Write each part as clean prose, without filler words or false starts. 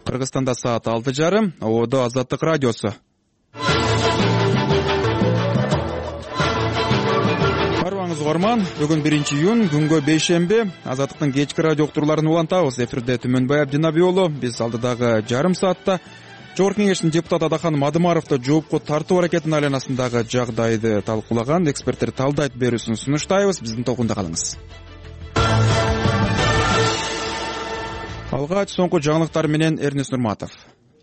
Кыргызстанда саат 6:30. Ободо Азаттык радиосу. Арбаңыз угарман. Бүгүн 1-июнь, күнгө бейшемби. Азаттыктын кечки радио уктурууларын улантабыз. Эфирде Түмөнбай Абдинабий уулу. Биз алдыдагы жарым саатта Жогорку Кеңештин депутаты Адаханым Адымаровду жоопко тартуу аракетинин айланасындагы жагдайды талкуулаган, эксперттер талдайт берүүсүн сунуштайбыз. Биздин толкунда калыңыз. Алгач соңку жаңылыктар менен Эрнис Нурматов.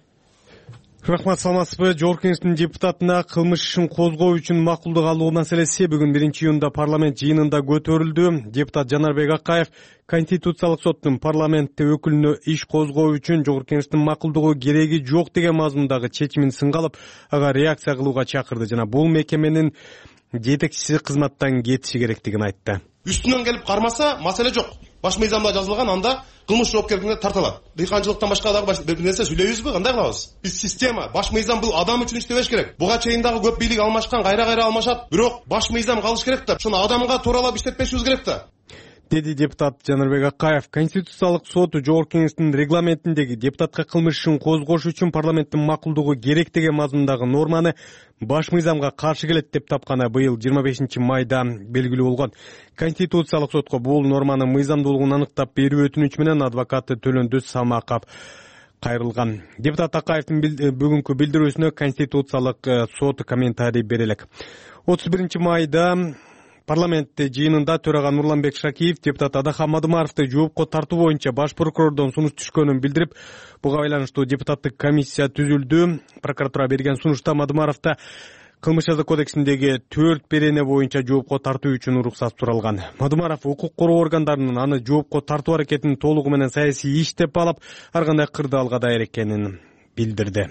Рахмат, саламатсызбы. Жогорку Кеңештин депутатына кылмыш ишин козгоо үчүн макулдук алуу маселеси бүгүн 1-июнда парламент жыйынында көтөрүлдү. Депутат Жанарбек Акаев Конституциялык соттун парламентте өкүлүнө иш козгоо үчүн Жогорку Кеңештин макулдугу кереги жок деген мазмундагы чечимин сынга алып, ага реакция кылууга чакырды жана бул мекеменин жетекчиси кызматтан кетиши керектигин айтты. Үстүнөн келип кармаса маселе жок. Баш мыйзамда жазылган, анда кылмыш жоопкерлигине тартылат. Дыйканчылыктан башка дагы бир нерсе сүйлөйбүзбү? Кандай кылабыз? Биз система, баш мыйзам бул адам үчүн иштебеш керек. Буга чейин дагы көп бийлик алмашкан, кайра алмашат. Бирок баш мыйзам калыш керек да. Ошону адамга тууралап иштетпешибиз керек да. Деди депутат Жанарбек Акаев. Конституциялык сот Жогорку Кеңештин регламентиндеги депутатка кылмыш ишин козгош үчүн парламенттин макулдугу керек деген мазмундагы норманы баш мыйзамга каршы келет деп тапканы быйыл 25 майда белгилүү болгон. Конституциялык сотко бул норманын мыйзамдуулугун аныктап берүү өтүнүчү менен адвокаты Төлөндөз Самаков кайрылган. Депутат Акаевдин бүгүнкү билдирүүсүнө Конституциялык сот комментарий бере элек. 31 майда парламент жыйынында төрага Нурланбек Шакиев депутат Адаханым Адымаровду жоопко тартуу боюнча баш прокурордон сунуш түшкөнүн билдирип, буга байланыштуу депутаттык комиссия түзүлдү. Прокуратура берген сунушта Адымаровду Кылмыш жаза кодексиндеги 4 берене боюнча жоопко тартуу үчүн уруксат суралган. Адымаров укук коргоо органдарынын аны жоопко тартуу аракетин толугу менен саясий иш деп алып, ар кандай кырдаалга даяр экенин билдирди.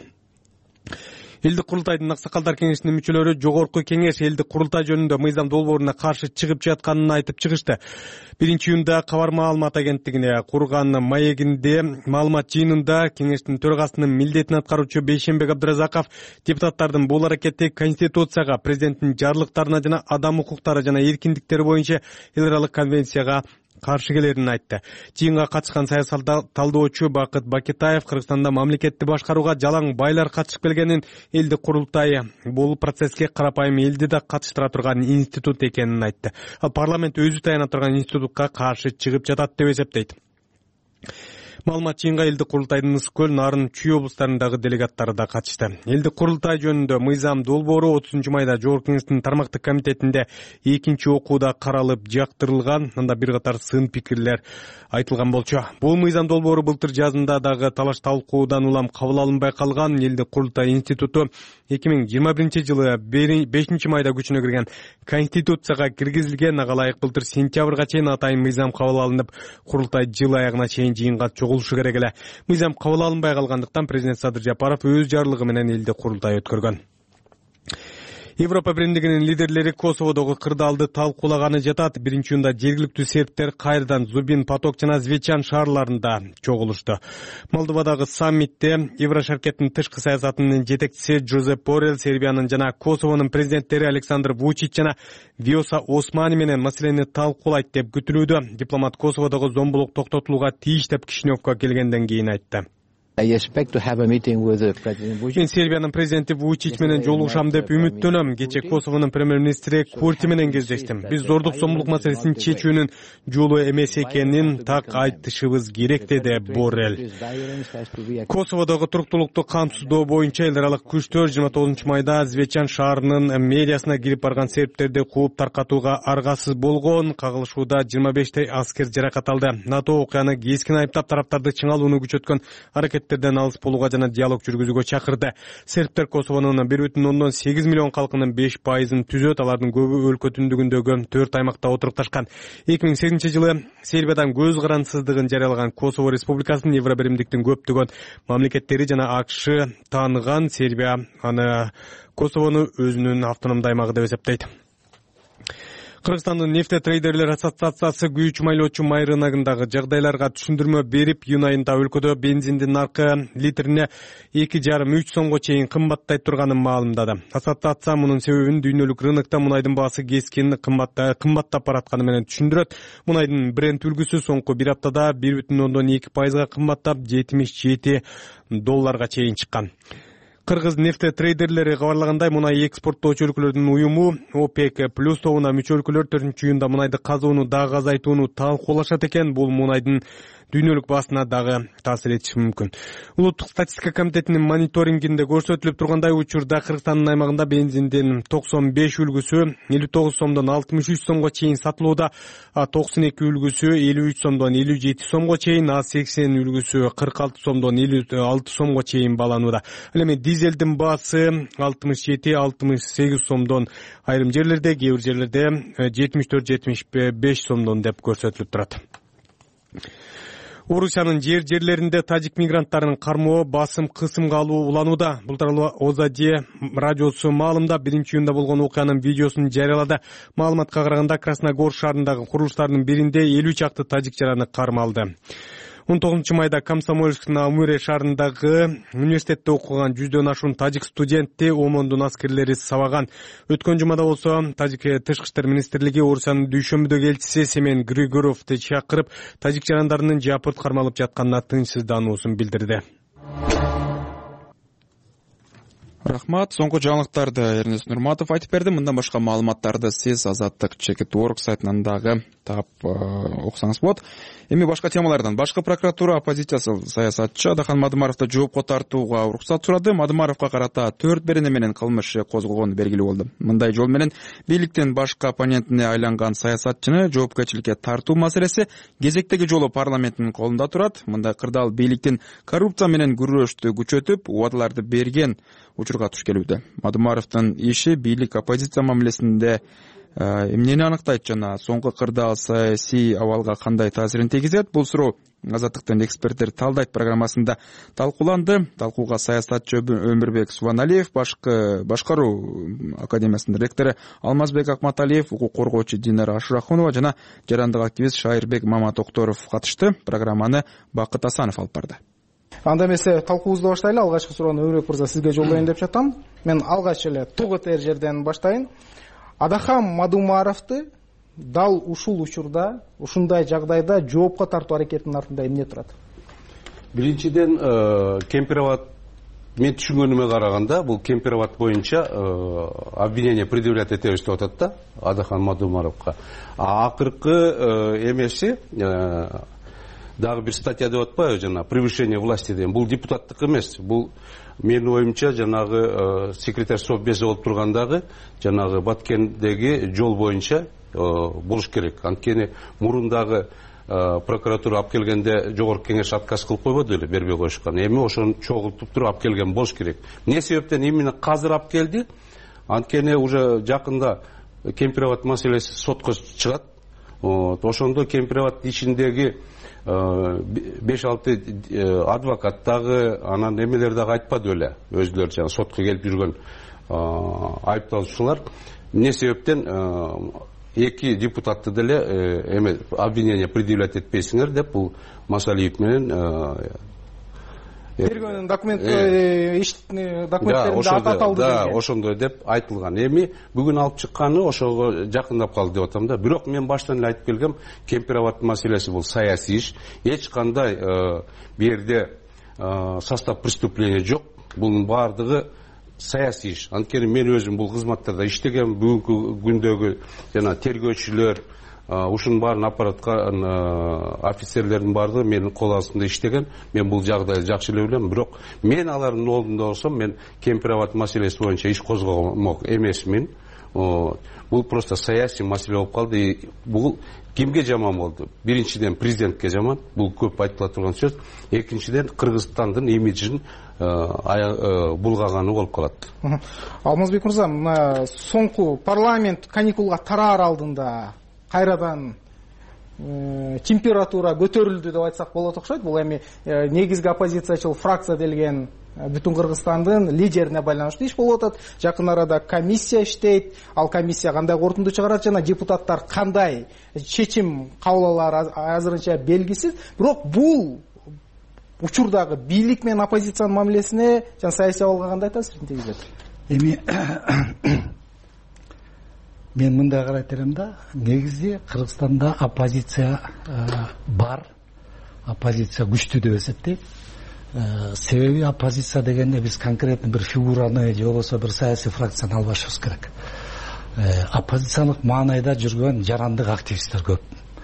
Элдик курултайдын Аксакалдар кеңешинин мүчөлөрү Жогорку Кеңеш элдик курултай жөнүндө мыйзам долборуна каршы чыгып жатканын айтып чыгышты. 1-июнда Кабар маалымат агенттигине курган маегинде маалымат жыйынында кеңештин төрагасынын милдетин аткаруучу Бейшембек Абдыразаков депутаттардын бул аракети Конституцияга, президенттин жарлыктарына жана адам укуктары жана эркиндиктери боюнча эл аралык конвенцияга каршы келерин айтты. Жыйынга катышкан саясий талдоочу Бакыт Бакетаев Кыргызстанда мамлекетти башкарууга жалаң байлар катышып келгенин, элдик курултай бул процесске карапайым элди да катыштыра турган институт экенин айтты. Ал парламент өзү таяна турган институтка каршы чыгып жатат деп эсептейт. Маалымат жыйынга элдик курултайдын Ысык көл, Нарын, Чүй облустарындагы делегаттары да катышты. Элдик курултай жөнүндө мыйзам долбоору 30 майда Жогорку Кеңештин тармактык комитетинде экинчи окууда каралып жактырылган. Анда бир катар сын пикирлер айтылган болчу. Бул мыйзам долбоору былтыр жазында дагы талаш талкуудан улам кабыл алынбай калган. Элдик курултай институту 2021 жылы 5 майда күчүнө кирген Конституцияга киргизилген. Ага ылайык былтыр сентябрга чейин атайын мыйзам кабыл алынып, курултай жыл аягына чейин жыйынга чогулушу керек эле. Мыйзам кабыл алынбай калгандыктан президент Садыр Жапаров өз жарлыгы менен элдик курултай өткөргөн. Европа биримдигинин лидерлери Косоводогу кырдаалды талкуулаганы жатат. 1-июнда жергиликтүү сербтер кайрадан Зубин, Поток жана Звечан шаарларында чогулушту. Молдовадагы саммитте Еврошаркеттин тышкы саясатынын жетекчиси Жозеп Боррелл, Сербиянын жана Косовонун президенттери Александр Вучич жана Виоса Османи менен маселени талкуулайт деп күтүлүүдө. Дипломат Косоводогу зомбулук токтотулууга тийиш деп Кишиневко келгенден кийин айтты. Мен Сербиянын президенти Вучич менен жолугушам деп үмүттөнөм. Кече Косовонун премьер-министри Курти менен кездештим. Биз зордук сомдук маселесин чечүүнүн жолу эмес экенин так айтышыбыз керек, деди Боррелл. Косоводогу туруктуулукту камсыздоо боюнча эл аралык күчтөр 29 майда Звечан шаарынын мэриясына кирип барган сербтерди кууп таркатууга аргасыз болгон. Кагылышууда 25 аскер жаракат алды. НАТО окуяны кескин айыптап тараптарды чыңалууну күчөткөн аракеттерден алыс болууга жана диалог жүргүзүүгө чакырды. Сербтер Косовонун 1,8 миллион калкынын 5%-ын түзөт. Алардын көбү өлкө түндүгүндөгү 4 аймакта отурукташкан. 2008 жылы Сербиядан көз карандысыздыгын жарыялаган Косово Республикасынын Евробиримдиктин көптөгөн мамлекеттери жана АКШ тааныган. Сербия аны Косовону өзүнүн автономдуу аймагы деп эсептейт. Кыргызстандын нефтетрейдерлер ассоциациясы күйүүчү майлоочу май рыногундагы жагдайларга түшүндүрмө берип, июнь айында өлкөдө бензиндин наркы литрине 2,5–3 сомго чейин кымбаттай турганын маалымдады. Ассоциация мунун себебин дүйнөлүк рынокто мунайдын баасы кескин кымбаттап баратканы менен түшүндүрөт. Мунайдын бренд үлгүсү соңку бир аптада 1,2% кымбаттап $77 чейин чыккан. Кыргыз нефтетрейдерлери кабарлагандай, мунай экспорттоочу өлкөлөрдүн уюму ОПЕК+ тобуна мүчө өлкөлөр 4-июнда мунайды казууну дагы азайтууну талкуулашат экен. Бул мунайдын дүйнөлүк баасына дагы таасир этиши мүмкүн. Улуттук статистика комитетинин мониторингинде көрсөтүлүп тургандай, учурда Кыргызстандын аймагында бензиндин 95 үлгүсү 59 сомдон 63 сомго чейин сатылууда, 92 үлгүсү 53 сомдон 57 сомго чейин, 80 үлгүсү 46 сомдон 56 сомго чейин бааланууда. Ал эми дизелдин баасы 67–68 сомдон, айрым жерлерде, кээ бир жерлерде 74–75 сомдон деп көрсөтүлүп турат. Орусиянын жерлеринде тажик мигранттарынын кармоо, басым, кысымга алуу уланууда. Бул тууралуу Озаде радиосу маалымдап, 1-июнда болгон окуянын видеосун жарыялады. Маалыматка караганда, Красногор шаарындагы курулуштардын биринде 50 чакты тажик жараны кармалды. 19-майда Комсомольск-на-Амуре шаарындагы университетте окуган 100дөн ашуун тажик студентти ОМОНдун аскерлери сабаган. Өткөн жумада болсо Тажик тышкы иштер министрлиги Орусиянын дүйшөмбүдөгү элчиси Семен Григоровду чакырып, тажик жарандарынын жапырт кармалып жатканына тынчсыздануусун билдирди. Рахмат. Соңку жаңылыктарды Эрнест Нурматов айтып берди. Мындан башка маалыматтарды сиз Азаттык.org сайтынан дагы таап окусаңыз болот. Эми башка темалардан. Башкы прокуратура оппозициясы саясатчы Адахан Мадымаровду жоопко тартууга уруксат сурады. Мадымаровго карата 4 берене менен кылмыш козголгону белгилүү болду. Мындай жол менен бийликтин башкы оппонентине айланган саясатчыны жоопкерчиликке тартуу маселеси кезектеги жолу парламенттин колунда турат. Мындай кырдаал бийликтин коррупция менен күрөштү күчөтүп, убадаларды берген учурга туш келүүдө. Мадымаровдун иши бийлик оппозиция мамилесинде эмнени анықтайт жана соңку кырдаал саясий абалга кандай таасирин тийгизет? Бул суроо Азаттыктын эксперттер талдайт программасында талкууланды. Талкууга саясатчы Өмүрбек Субаналиев, Башкаруу академиясынын ректору Алмазбек Акматалиев, укук коргоочу Динара Ашурахунова жана жарандык активист Шайырбек Маматокторов катышты. Программаны Бакыт Асанов алып барды. Анда эмесе талкуубузду баштайлы. Алгачкы суроону Өмүрбек мырза сизге жолдоюн деп жатам. Мен алгач эле тоготер жерден баштайын. Адахан Мадымаровду дал ушул учурда, ушундай жагдайда жоопко тартуу аракетинин артында эмне турат? Биринчиден, Кемпироват мен түшүнгөнүмө караганда, бул Кемпироват боюнча обвинение предъявлять этебиз деп атат да Адахан Мадымаровго. Акыркы эмеси дагы бир статья деп атпайбы, жана превышение власти деген. Бул депутаттык эмес. Бул менин оюмча жанагы секретарь совбезде болуп тургандагы жанагы Баткендеги жол боюнча болуш керек. Анткени мурундагы прокуратура алып келгенде жогорку кеңеш отказ кылып койбоду эле, бербей коюшкан. Эми ошону чогултуп туруп алып келген болуш керек. Эмне себептен именно азыр алып келди? Анткени уже жакында Кемпироват маселеси сотко чыгат. Ошондо Кемпироват ичиндеги 5-6 адвокат дагы, анан эмелер дагы айтпады эле. Өзүлөрү жана сотко келип жүргөн айыпталуучулар эмне себептен эки депутатты деле обвинение предъявлять этпейсиңер деп бул Масалиев менен тергөөнүн документтеринде аталды. Да, ошондой деп айтылган. Эми бүгүн алып чыкканы ошого жакындап калды деп атам да. Бирок мен баштан эле айтып келгем, Кемпироват маселеси бул саясий иш. Эч кандай бу жерде состав преступления жок. Бунун баардыгы саясий иш. Анткени мен өзүм бул кызматтарда иштегем. Бүгүнкү күндөгү жана тергөөчүлөр, ушунун баарын аппараткан офицерлердин баардыгы менин кол астымда иштеген. Мен бул жагдайды жакшы эле билем. Бирок мен алардын ордунда болсом, мен Кемпироват маселеси боюнча иш козгомок эмесмин. Бул просто саясий маселе болуп калды. Бул кимге жаман болду? Биринчиден президентке жаман. Бул көп айтыла турган сөз. Экинчиден Кыргызстандын имиджин булгаганы болуп калат. Алмазбек мырза, мына соңку парламент каникулга тараар алдында кайрадан температура көтөрүлдү деп айтсак болот окшойт. Бул эми негизги оппозициячыл фракция делген бүтүн Кыргызстандын лидерине байланыштуу иш болуп атат. Жакын арада комиссия иштейт. Ал комиссия кандай корутунду чыгарат жана депутаттар кандай чечим кабыл алары азырынча белгисиз. Бирок бул учурдагы бийлик менен оппозициянын мамилесине жана саясий абалга кандай таасирин тийгизет? Эми мен мындай карайт элем да, негизи Кыргызстанда оппозиция бар, оппозиция күчтүү деп эсептейм. Себеби оппозиция дегенде биз конкретно бир фигураны же болбосо бир саясий фракцияны албашыбыз керек. Оппозициялык маанайда жүргөн жарандык активисттер көп.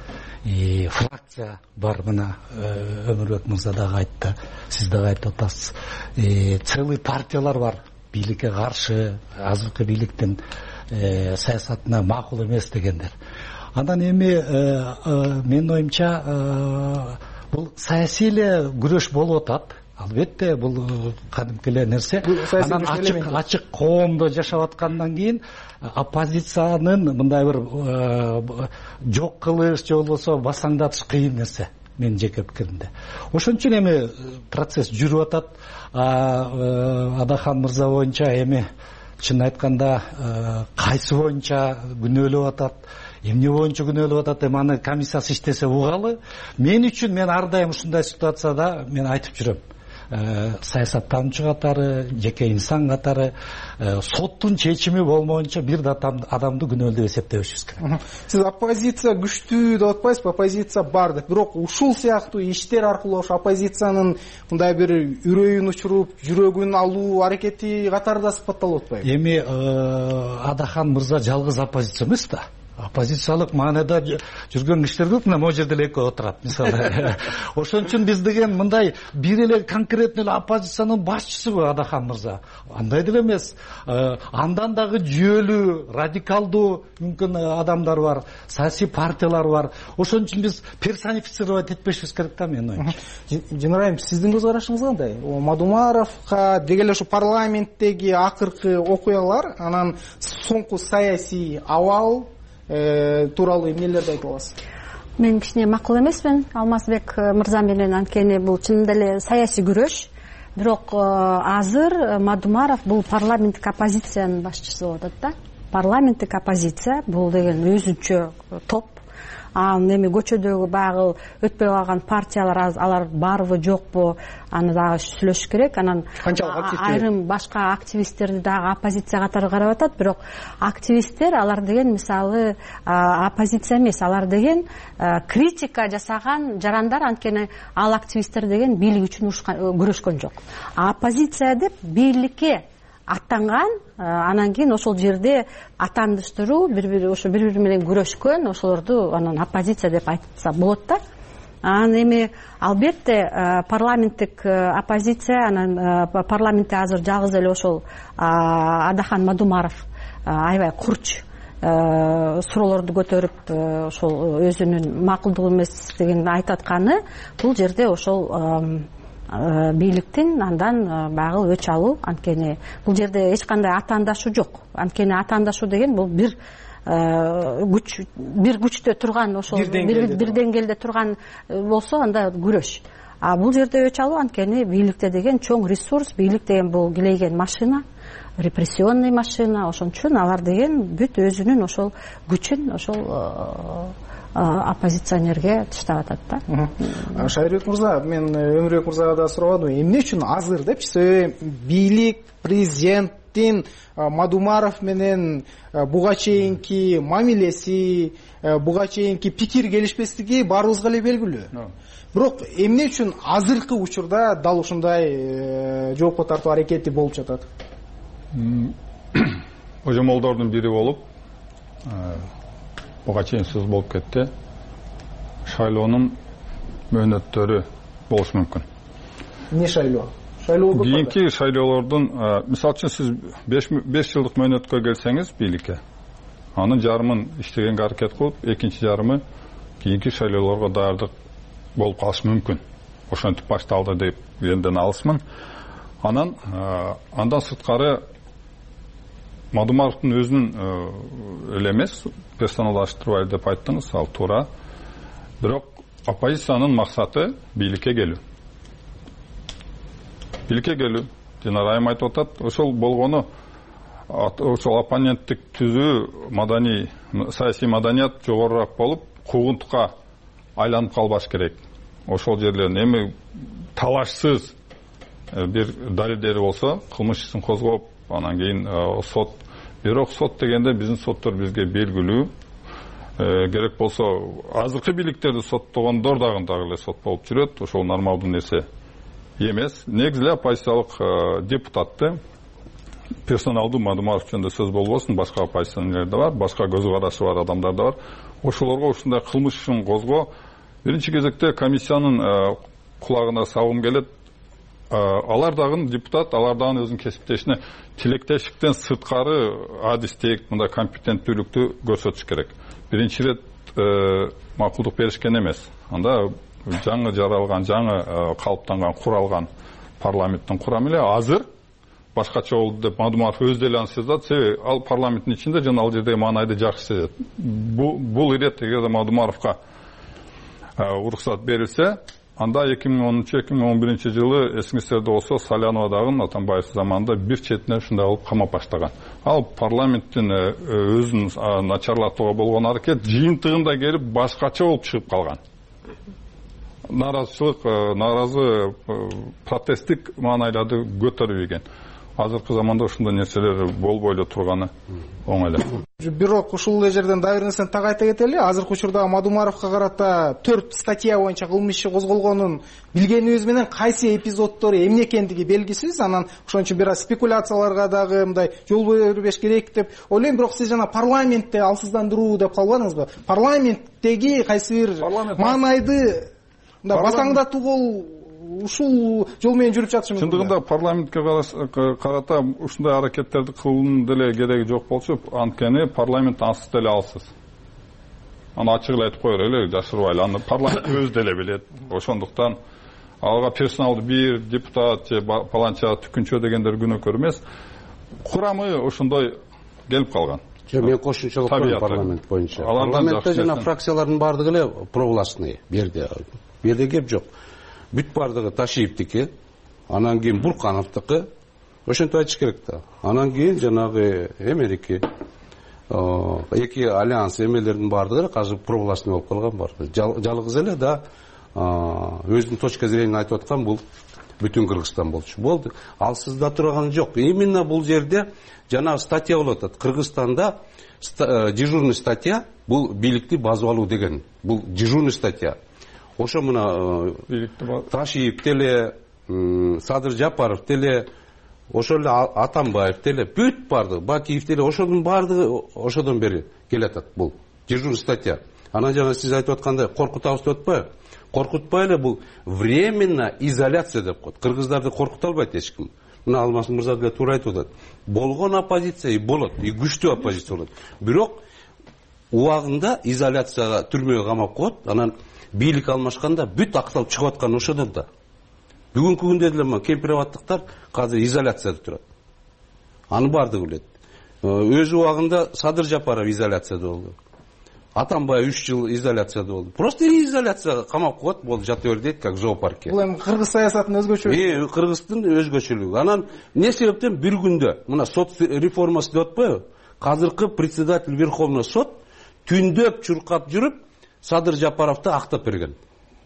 Фракция бар, мына Өмүрбек мырза дагы айтты, сиз дагы айтып атасыз. Целый партиялар бар, бийликке каршы, азыркы бийликтин саясатына макул эмес дегендер. Андан эми менин оюмча бул саясий эле күрөш болуп атат. Албетте бул кадимки эле нерсе. Анан ачык коомдо жашап аткандан кийин оппозициянын мындай бир жок кылыш же болбосо басаңдатыш кыйын нерсе, менин жеке пикиримде. Ошон үчүн эми процесс жүрүп атат. Адахан мырза боюнча эми чын айтканда кайсы боюнча күнөөлөп атат, эмне боюнча күнөөлөп атат, эми аны комиссиясы иштесе угалы. Мен үчүн мен ар дайым ушундай ситуацияда мен айтып жүрөм. Саясаттануучу катары, жеке инсан катары соттун чечими болмоюнча бир да адамды күнөөлүү деп эсептебешибиз керек. Сиз оппозиция күчтүү деп атпайсызбы? Оппозиция бар деп. Бирок ушул сыяктуу иштер аркылуу ошо оппозициянын мындай бир үрөйүн учуруп, жүрөгүн алуу аракети катары да сыпатталып атпайбы? Эми Адахан мырза жалгыз оппозиция эмес да. Оппозициялык маанайда жүргөн кишилер көп, мына могу жерде эле экөө отурат мисалы. Ошон үчүн биз деген мындай бир эле конкретно эле оппозициянын башчысыбы Адахан мырза. Андай деле эмес. Андан дагы жүйөлүү, радикалдуу мүмкүн адамдар бар, саясий партиялар бар. Ошон үчүн биз персонифицировать этпешибиз керек да, менин оюмча. Жанарайым, сиздин көз карашыңыз кандай? Мадумаровго деги эле ушу парламенттеги акыркы окуялар, анан соңку саясий абал тууралуу эмнелерди айта аласыз? Мен кичине макул эмесмин Алмазбек мырза менен, анткени бул чынында эле саясий күрөш. Бирок азыр Мадумаров бул парламенттик оппозициянын башчысы болуп атат да. Парламенттик оппозиция бул деген өзүнчө топ. Эми көчөдөгү багы өтпөй калган партиялар алар барбы жокпу, аны дагы сүйлөшүш керек. Анан айрым башка активисттерди дагы оппозиция катары карап атат. Бирок активисттер алар деген мисалы оппозиция эмес, алар деген критика жасаган жарандар, анткени ал активисттер деген бийлик үчүн күрөшкөн жок. Оппозиция деп бийликке аттанган, анан кийин ошол жерде атандыштыруу, бири менен күрөшкөн, ошолорду анан оппозиция деп айтса болот да. Анан эми албетте парламенттик оппозиция, анан парламентте азыр жалгыз эле ошол Адахан Мадумаров аябай курч суроолорду көтөрүп ошол өзүнүн макулдук эместигин айтып атканы, бул жерде ошол бийликтин андан багы өч алуу. Анткени бул жерде эч кандай атаандашуу жок. Анткени атаандашуу деген бул бир күчтө турган, ошол бир деңгээлде турган болсо анда күрөш. Бул жерде өч алуу, анткени бийликте деген чоң ресурс, бийлик деген бул килейген машина, репрессионный машина. Ошон үчүн алар деген бүт өзүнүн ошол күчүн ошол оппозиционерге таштап атат да. Шайырбек мырза, мен Өмүрбек мырзага да сурабадым, эмне үчүн азыр депчи? Себеби бийлик, президенттин Мадумаров менен буга чейинки мамилеси, буга чейинки пикир келишпестиги баарыбызга эле белгилүү. Бирок эмне үчүн азыркы учурда дал ушундай жоопко тартуу аракети болуп жатат? Божомолдордун бири болуп, буга чейин сөз болуп кетти. Шайлоонун мөөнөттөрү болушу мүмкүн. Эмне шайлоо? Кийинки шайлоолордун, мисалы үчүн сиз 5 жылдык мөөнөткө келсеңиз бийликке, анын жарымын иштегенге аракет кылып, экинчи жарымы кийинки шайлоолорго даярдык болуп калышы мүмкүн. Ошентип башталды деп энден алысмын. Андан сырткары Мадумаровдун өзүнүн эле эмес, персоналдаштырбай деп айттыңыз, ал туура. Бирок оппозициянын максаты бийликке келүү. Бийликке келүү. Динара айым айтып атат, ошол болгону ошол оппоненттик түзүү маданий саясий маданият жогорураак болуп, куугунтукка айланып калбаш керек. Ошол жерлерин эми талашсыз бир далилдери болсо, кылмыш ишин козгоп, анан кийин сот. Бирок сот дегенде биздин соттор бизге белгилүү. Керек болсо азыркы бийликтерди соттогондор дагы эле сот болуп жүрөт. Ошол нормалдуу нерсе эмес. Негизи эле оппозициялык депутатты персоналдуу Мадумаров жөнүндө сөз болбосун, башка оппозиционерлер да бар, башка көз карашы бар адамдар да бар. Ошолорго ушундай кылмыш ишин козгоо биринчи кезекте комиссиянын кулагына сабым келет. Алар дагы депутат, алар дагы өзүнүн кесиптешине тилектештиктен сырткары адистик, мындай компетенттүүлүктү көрсөтүш керек. Биринчи ирет макулдук беришкен эмес. Анда жаңы жаралган, жаңы калыптанган, куралган парламенттин курамы эле азыр башкача болду деп Мадумаров өз деле аны сезат. Себеби ал парламенттин ичинде жана ал жердеги маанайды жакшы сезет. Бул ирет эгерде Мадумаровго уруксат берилсе, анда 2013-2011 жылы эсиңиздерде болсо Салянова дагы Атамбаев заманында бир четине ушундай кылып камап баштаган. Ал парламенттин өзүн начарлатууга болгон аракет жыйынтыгында келип башкача болуп чыгып калган. Наразы протесттик маанайларды көтөрүп ийген. Азыркы заманда ушундай нерселер болбой эле турганы оңой эле. Бирок ушул жерден дагы бир нерсени так айта кетели. Азыркы учурда Мадумаровго карата 4 статья боюнча кылмыш иши козголгонун билгенибиз менен кайсы эпизоддору эмне экендиги белгисиз. Анан ошон үчүн бир аз спекуляцияларга дагы мындай жол бербеш керек деп ойлойм. Бирок сиз жана парламентте алсыздандыруу деп калбадыңызбы? Парламенттеги кайсы бир маанайды басаңдатуу ушул жол менен жүрүп жатышы мүмкүн. Чындыгында парламентке карата ушундай аракеттерди кылуунун деле кереги жок болчу. Анткени парламент ансыз деле алсыз. Аны ачык эле айтып коелу эле, жашырбайлы. Аны парламент өзү деле билет. Ошондуктан алга персоналдуу бир депутат же паланча түкүнчө дегендер күнөөкөр эмес. Курамы ошондой келип калган. Мен кошумчалык коем парламент боюнча. Парламентте жана фракциялардын баардыгы эле провластный. Берде кеп жок. Бүт бардыгы Ташиевдики, анан кийин Буркановдуку, ошентип айтыш керек да. Анан кийин жанагы Эмерики, эки альянс эмелердин бардыгы азыр провластный болуп калган бар. Жалгыз эле да өзүнүн точка зрениесин айтып аткан бул бүтүн Кыргызстан болчу. Болду. Алсызда турган жок. Именно бул жерде жанагы статья болуп атат. Кыргызстанда дежурный статья бул бийликти базып алуу деген. Бул дежурный статья. Ошо мына Ташиев деле, Садыр Жапаров деле, ошол эле Атамбаев деле, бүт бардыгы, Бакиев деле, ошонун бардыгы ошодон бери келатат бул дежурный статья. Анан жана сиз айтып аткандай коркутабыз деп атпайбы? Коркутпай эле бул временно изоляция деп коет. Кыргыздарды коркута албайт эч ким. Мына Алмаз мырза деле туура айтып атат. Болгон оппозиция болот, күчтүү оппозиция болот. Бирок убагында изоляцияга, түрмөгө камап коет. Анан бийлик алмашканда бүт акталып чыгып аткан ошодон да. Бүгүнкү күндө деле кемпирабаттыктар азыр изоляцияда турат. Аны бардыгы билет. Өз убагында Садыр Жапаров изоляцияда болду. Атамбаев 3 жыл изоляцияда болду. Просто изоляцияга камап коет, болду, жата бер дейт, как в зоопарке. Бул эми кыргыз саясатынын өзгөчөлүгү. Кыргыздын өзгөчөлүгү. Анан эмне себептен бир күндө мына сот реформасы деп атпайбы? Азыркы председатель Верховный сот түндөп чуркап жүрүп Садыр Жапаровду актап берген.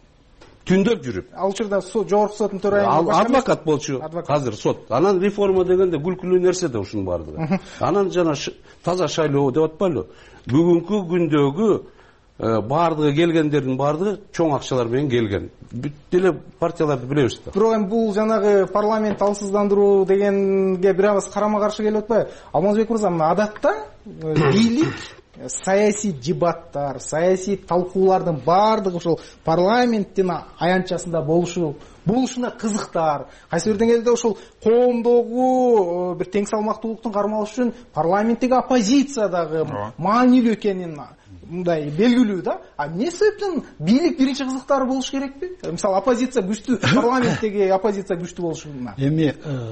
Түндөп жүрүп. Ал учурда жогорку соттун төрайымы адвокат болчу. Азыр сот. Анан реформа дегенде күлкүлүү нерсе да ушунун бардыгы. Анан жана таза шайлоо деп атпайлы. Бүгүнкү күндөгү бардыгы келгендердин бардыгы чоң акчалар менен келген. Бүт деле партияларды билебиз да. Бирок эми бул жанагы парламент алсыздандыруу дегенге бир аз карама каршы келип атпайбы? Алмазбек мырза, адатта бийлик саясий дебаттар, саясий талкуулардын бардыгы ушул парламенттин аянтчасында болушуна кызыктар. Кайсы бир деңгээлде ушул коомдогу бир тең салмактуулуктун кармалышы үчүн парламенттеги оппозиция дагы маанилүү экенин мындай белгилүү да. А эмне себептен бийлик биринчи кызыктары болуш керекпи? Мисалы оппозиция күчтүү, парламенттеги оппозиция күчтүү болушуна. Эми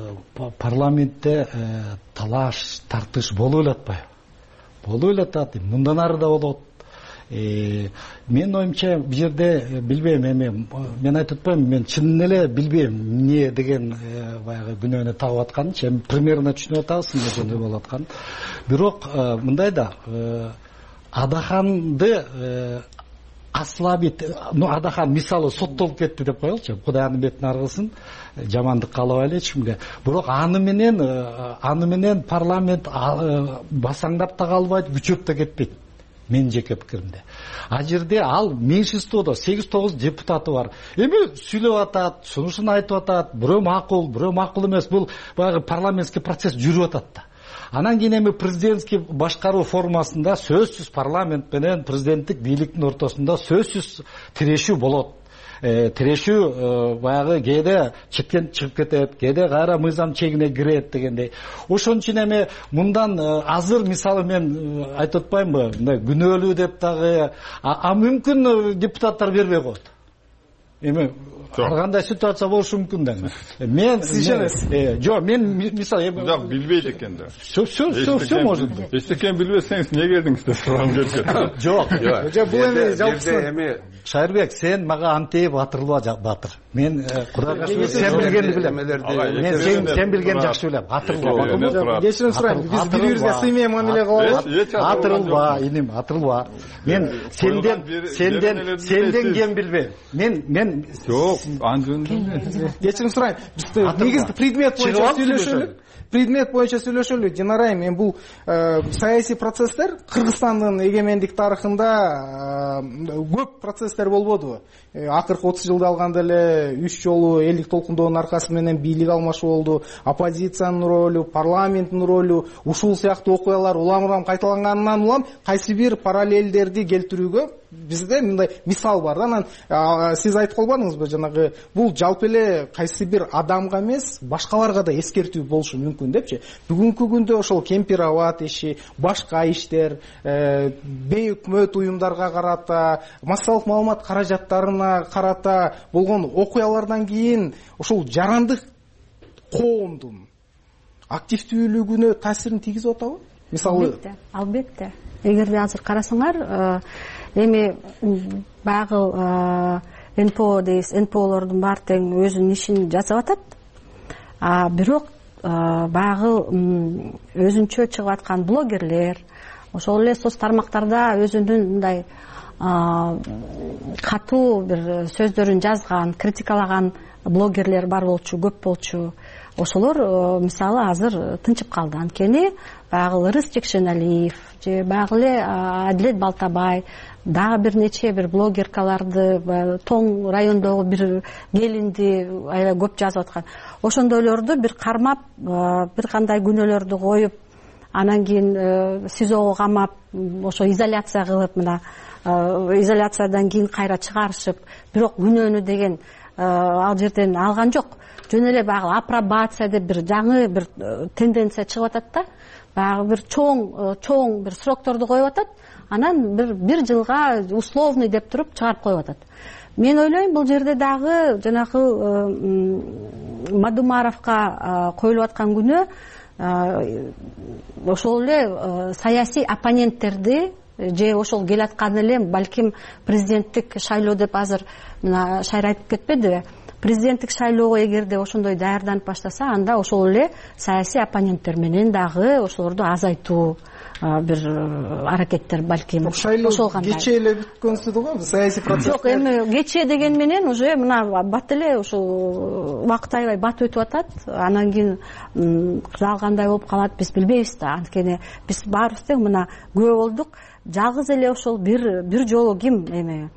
парламентте талаш, тартыш болуп эле атпайбы? Болуп эле атат, мындан ары да болот. Менин оюмча бул жерде билбейм, эми мен айтып атпайм, мен чынын эле билбейм эмне деген баягы күнөөнү тагып атканынчы, эми примерно түшүнүп атабыз эмне жөнүндө болуп атканын. Бирок мындай да, Адаханды аслабит, Адахан мисалы соттолуп кетти деп коелучу, Кудайдын бетин аргысын, жамандык каалабай эле эч кимге. Бирок аны менен парламент басаңдап да калбайт, күчөп да кетпейт. Менин жеке пикиримде. А жерде ал меньшинстводо 8-9 депутаты бар. Эми сүйлөп атат, сунушун айтып атат, бирөө макул эмес. Бул баягы парламентский процесс жүрүп атат да. Анан кийин эми президентский башкаруу формасында сөзсүз парламент менен президенттик бийликтин ортосунда сөзсүз тирешүү болот. Тирешүү баягы кээде чектен чыгып кетет, кээде кайра мыйзам чегине кирет дегендей. Ошон үчүн эми мындан азыр мисалы мен айтып атпаймынбы, мындай күнөөлүү деп дагы, мүмкүн депутаттар бербей коет. Эми ар кандай ситуация болушу мүмкүн да. Мен жок, мен мисалы жок билбейт экен да. Все может быть. Эчтекени билбесеңиз эмне келдиңиз деп сурагым келет. Жок, бул эми жалпысы Шайырбек, сен мага антейип батырылба батыр. Мен Кудайга шүгүр сен билгенди билем. Мен сен билген жакшы билем. Атырылба. Кечирим сурайм, биз бири-бирибизге сыймай мамиле кылабыз. Атырылба, иним, атырылба. Мен сенден кем билбейм. Мен жок, анын жөнүндө. Кечирим сурайм. Биз негизги предмет боюнча сүйлөшөлү. Предмет боюнча сүйлөшөлү. Динарай, мен бул саясий процесстер Кыргызстандын эгемендик тарыхында көп процесстер болбодубу? Акыркы 30 жылда алганда эле 3 жолу элдик толкундоонун аркасы менен бийлик алмашуу болду. Оппозициянын ролу, парламенттин ролу, ушул сыяктуу окуялар улам-улам кайталанганынан улам кайсы бир параллелдерди келтирүүгө бизде мындай мисал бар да. Анан сиз айтып калбадыңызбы, жанагы бул жалпы эле кайсы бир адамга эмес, башкаларга да эскертүү болушу мүмкүн депчи. Бүгүнкү күндө ошол кемпир-абад иши, башка иштер, бейөкмөт уюмдарга карата, массалык маалымат каражаттарына карата болгон окуялардан кийин ошол жарандык коомдун активдүүлүгүнө таасирин тийгизип атабы? Мисалы, албетте. Эгерде азыр карасаңар, эми баягы НПО дейбиз, НПОлордун баары тең өзүнүн ишин жасап атат. Бирок баягы өзүнчө чыгып аткан блогерлер, ошол эле соц тармактарда өзүнүн мындай катуу бир сөздөрүн жазган, критикалаган блогерлер бар болчу, көп болчу. Ошолор мисалы азыр тынчып калды. Анткени баягы Ырыс Жекшеналиев же баягы эле Адилет Балтабай, дагы бир нече бир блогеркаларды, Тоң райондогу бир келинди аябай көп жазып аткан. Ошондойлорду бир кармап, бир кандай күнөөлөрдү коюп, анан кийин СИЗОго камап, ошо изоляция кылып, мына изоляциядан кийин кайра чыгарышып, бирок күнөөнү деген ал жерден алган жок. Жөн эле баягы апробация деп бир жаңы бир тенденция чыгып атат да. Баягы бир чоң бир срокторду коюп атат. Анан бир жылга условный деп туруп чыгарып коюп атат. Мен ойлойм, бул жерде дагы жанагы Мадумаровго коюлуп аткан күнөө ошол эле саясий оппоненттерди же ошол келаткан эле балким президенттик шайлоо деп азыр мына Шайыр айтып кетпедиби? Президенттик шайлоого эгерде ошондой даярданып баштаса, анда ошол эле саясий оппоненттер менен дагы ошолорду азайтуу бир аракеттер балким ошол кандай. Кечээ эле бүткөнсү го, саясий процесс. Жок, эми кечээ деген менен уже мына бат эле ушул убакыт аябай бат өтүп атат. Анан кийин калгандай болуп калат, биз билбейбиз да. Анткени биз баарыбыз тең мына күбө болдук. Жалгыз эле ошол бир жолу ким эми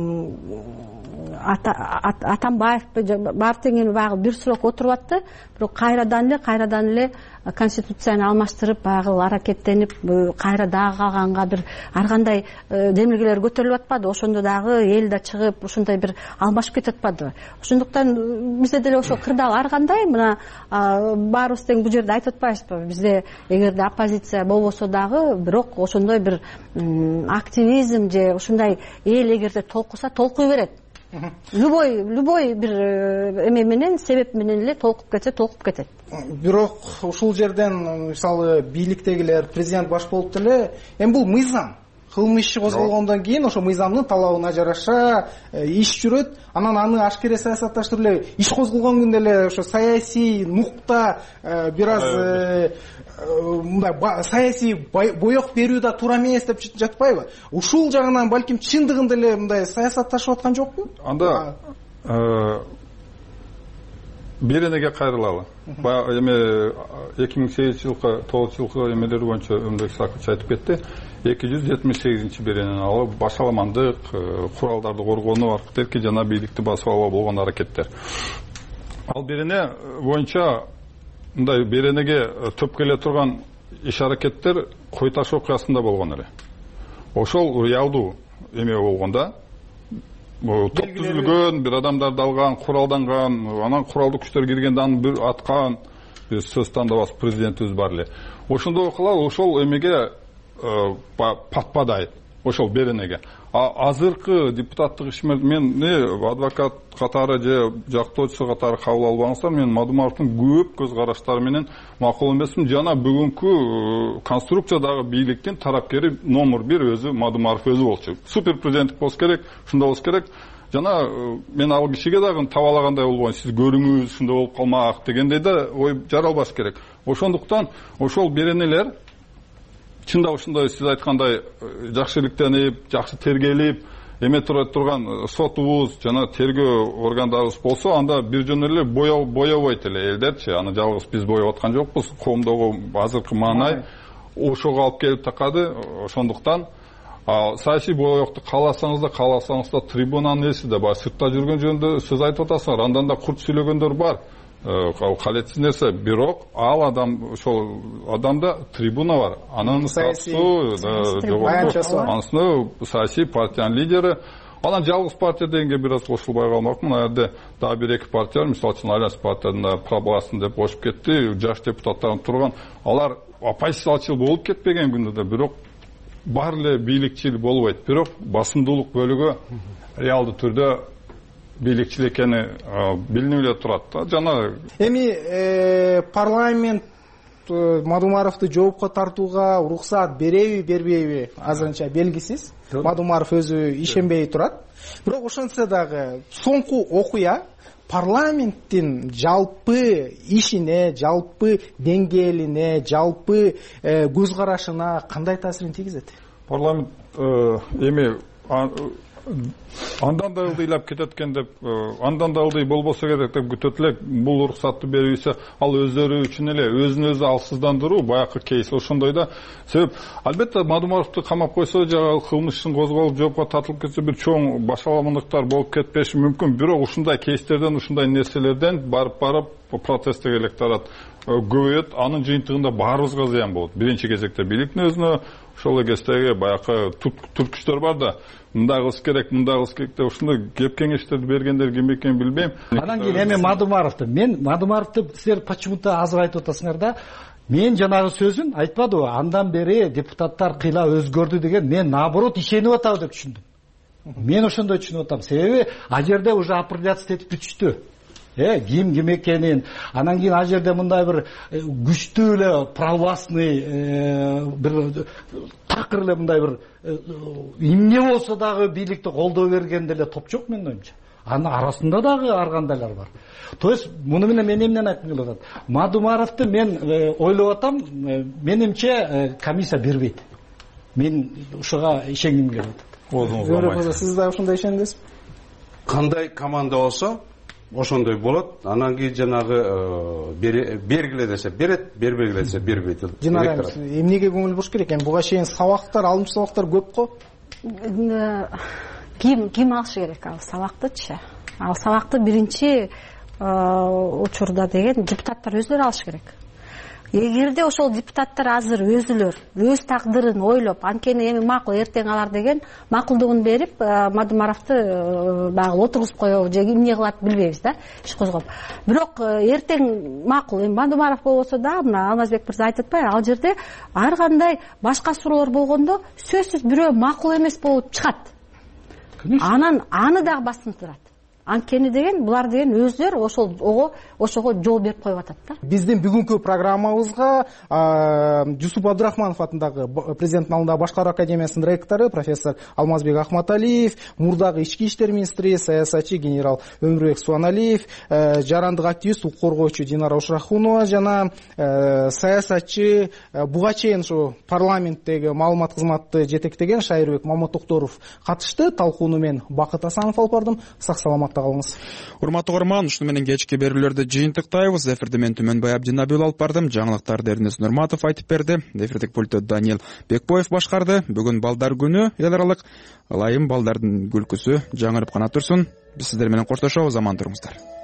Атамбаев баары тең эми баягы бир срок отуруп атты, бирок кайрадан эле конституцияны алмаштырып, баягы аракеттенип, кайра дагы калганга бир ар кандай демилгелер көтөрүлүп атпады. Ошондо дагы эл да чыгып, ушундай бир алмашып кетип атпадыбы? Ошондуктан бизде деле ошо кырдаал ар кандай, мына баарыбыз тең бул жерде айтып атпайбызбы? Бизде эгерде оппозиция болбосо дагы, бирок ошондой бир активизм же ушундай эл эгерде толкуса, толкуй берет. Любой бир эме менен, себеп менен эле толкуп кетет. Бирок ушул жерден мисалы бийликтегилер, президент баш болуп деле, эми бул мыйзам. кылмыш иши козголгондон кийин ошо мыйзамдын талабына жараша иш жүрөт, анан аны ашкере саясатташтырып эле иш козголгон күндө эле ошо саясий нукта бир аз мындай саясий боек берүү да туура эмес деп жатпайбы? Ушул жагынан балким чындыгында эле мындай саясатташып аткан жокпу? Анда беренеге кайрылалы. Баягы эме 2008-жылкы 9-жылкы эмелер боюнча Өмбек Сакыч айтып кетти. 278-беренени алып башаламандык, куралдарды коргонуу аркылуу жана бийликти басып алуу болгон аракеттер. Ал берене боюнча мындай беренеге төп келе турган иш аракеттер Кой таш окуясында болгон эле. Ошол реалдуу эме болгонда топ түзүлгөн, бир адамдарды алган, куралданган, анан куралдуу күчтөр киргенде аны бир аткан, сөз тандабас президентибиз бар эле. Ошондой окуялар ошол эмеге патпадайт, ошол беренеге. Азыркы депутаттык ишиме мен адвокат катары же жактоочусу катары кабыл албаңыздар, мен Мадумаровдун көп көз караштары менен макул эмесмин. Жана бүгүнкү конструкциядагы бийликтин тарапкери номер 1 өзү Мадумаров өзү болчу. Супер президент болуш керек, ушундай болуш керек. Жана мен ал кишиге дагы табалагандай болгон, сиз көрүңүз, ушундай болуп калмак дегендей да ой жаралбаш керек. Ошондуктан ошол беренелер чында ушундай сиз айткандай жакшы иликтенип, жакшы тергелип, эме турган сотубуз жана тергөө органдарыбыз болсо, анда бир жөн эле боебойт эле элдерчи. Аны жалгыз биз боеп аткан жокпуз. Коомдогу азыркы маанай ошого алып келип такады. Ошондуктан саясий боекту кааласаңыз да трибунанын эси да бар. Сыртта жүргөн жөнүндө сөз айтып атасыңар. Андан да курт сүйлөгөндөр бар. Калетсиз нерсе, бирок ал адам ошол адамда трибуна бар. Анын статусу жогорку, саясий партиянын лидери. Анан жалгыз партия дегенге бир аз кошулбай калмакмын. Ал жерде дагы бир эки партия, мисалы үчүн Альянс партиясында пробасын деп кошуп кетти, жаш депутаттар турган. Алар оппозициячыл болуп кетпеген күндө да, бирок бар эле бийликчил болбойт. Бирок басымдуулук бөлүгү реалдуу түрдө бийликчил экени билинип эле турат. Жана эми парламент Мадумаровду жоопко тартууга уруксаат береби, бербейби азырынча белгисиз. Мадумаров өзү ишенбей турат. Бирок ошентсе дагы соңку окуя парламенттин жалпы ишине, жалпы деңгээлине, жалпы көз карашына кандай таасирин тийгизет? Парламент эми андан да ылдыйлап кетет экен деп, андан да ылдый болбосо керек деп күтөт элек. Бул уруксатты берүүсү ал өздөрү үчүн эле өзүн өзү алсыздандыруу баягы кейс ошондой да. Себеп албетте Мадумаровду камап койсо жана кылмыш ишин козголуп жоопко тартылып кетсе бир чоң башаламандыктар болуп кетпеши мүмкүн. Бирок ушундай кейстерден, ушундай нерселерден барып протесттеги электорат көбөйөт. Анын жыйынтыгында баарыбызга зыян болот. Биринчи кезекте бийликтин өзүнө, ошол кездеги баягы түрткүчтөр бар да, мындай кылыш керек, мындай кылыш керек деп ушундай кеп кеңештерди бергендер ким экенин билбейм. Анан кийин эми мен Мадумаровду силер почему-то азыр айтып атасыңар да. Мен жанагы сөзүн айтпадыбы? Андан бери депутаттар кыйла өзгөрдү деген, мен наоборот ишенип атабы деп түшүндүм. Мен ошондой түшүнүп атам. Себеби ал жерде уже апелляция этип бүтүштү. Ким экенин, анан кийин ал жерде мындай бир күчтүү эле православный бир такыр эле мындай бир эмне болсо дагы бийликти колдоо берген деле топ жок менин оюмча. Анын арасында дагы ар кандайлар бар. То есть муну менен мен эмнени айткым келип атат? Мадумаровду мен ойлоп атам, менимче комиссия бербейт. Мен ушуга ишенгим келип атат. Сиз да ушундай ишендиңизби? Кандай команда болсо ошондой болот. Анан кийин жанагы бергиле десе берет, бербегиле десе бербейт. Эмнеге көңүл буруш керек? Буга чейин сабактар, алымчы сабактар көп го. Ким алыш керек ал сабактычы? Ал сабакты биринчи учурда деген депутаттар өздөрү алыш керек. Эгерде ошол депутаттар азыр өзүлөр өз тагдырын ойлоп, анткени эми макул эртең алар деген макулдугун берип, Мадумаровду багы отургузуп коебу же эмне кылат билбейбиз да, иш козгоп. Бирок эртең макул эми Мадумаров болбосо да, мына Алмазбек мырза айтып атпайбы, ал жерде ар кандай башка суроолор болгондо сөзсүз бирөө макул эмес болуп чыгат. Анан аны дагы басынтырат. анткени деген булар деген өздөрү ошого жол берип коюп атат да. Биздин бүгүнкү программабызга Жусуп Абдурахманов атындагы президенттин алдындагы башкаруу академиясынын ректору профессор Алмазбек Ахматалиев, мурдагы ички иштер министри, саясатчы генерал Өмүрбек Суаналиев, жарандык активист, укук коргоочу Динара Ушрахунова жана саясатчы буга чейин ушу парламенттеги маалымат кызматты жетектеген Шайырбек Маматокторов катышты. Талкууну мен Бакыт Асанов алып бардым. Сак саламатта калыңыз. Урматтуу угарман, ушуну менен кечки берүүлөрдү жыйынтыктайбыз. Эфирде мен Түмөнбай Абдинабиул алып бардым. Жаңылыктарды Эрнест Нурматов айтып берди. Эфирдик пультту Даниил Бекбоев башкарды. Бүгүн балдар күнү, эл аралык. Ылайым балдардын күлкүсү жаңырып гана турсун. Биз сиздер менен коштошобуз. Аман туруңуздар.